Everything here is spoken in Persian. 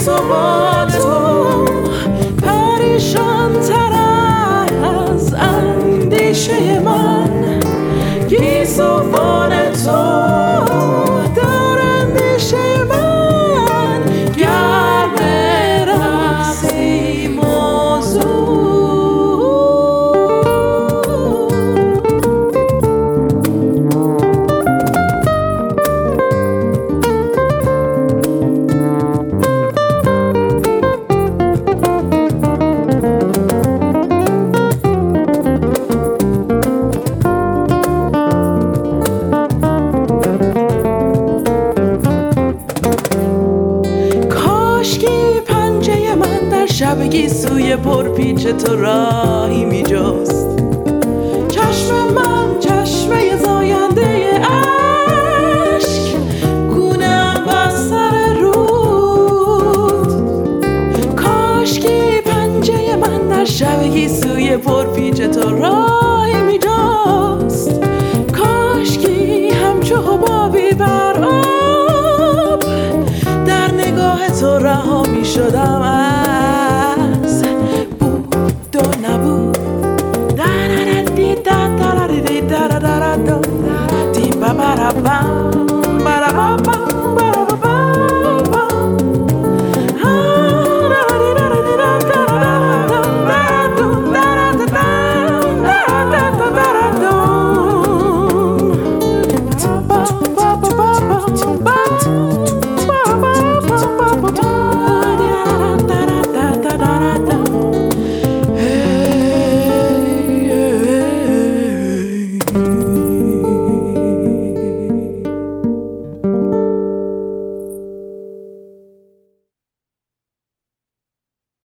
گیسوان تو پریشان تر از اندیشه من، گیسوان تو در اندیشه من گرم رقصی موضوع. شب گیسوی پرپیچ تو راهی میجست، چشم من چشمه زاینده عشق، گونه‌ام بس سر رود. کاشکی پنجه من در شب گیسوی پرپیچ تو راهی میجست، کاشکی همچو حبابی بر آب در نگاه تو رها میشدم از بود و نبود. دا دا دا دی دا دا دا دی دا دا دا دا دی با با با.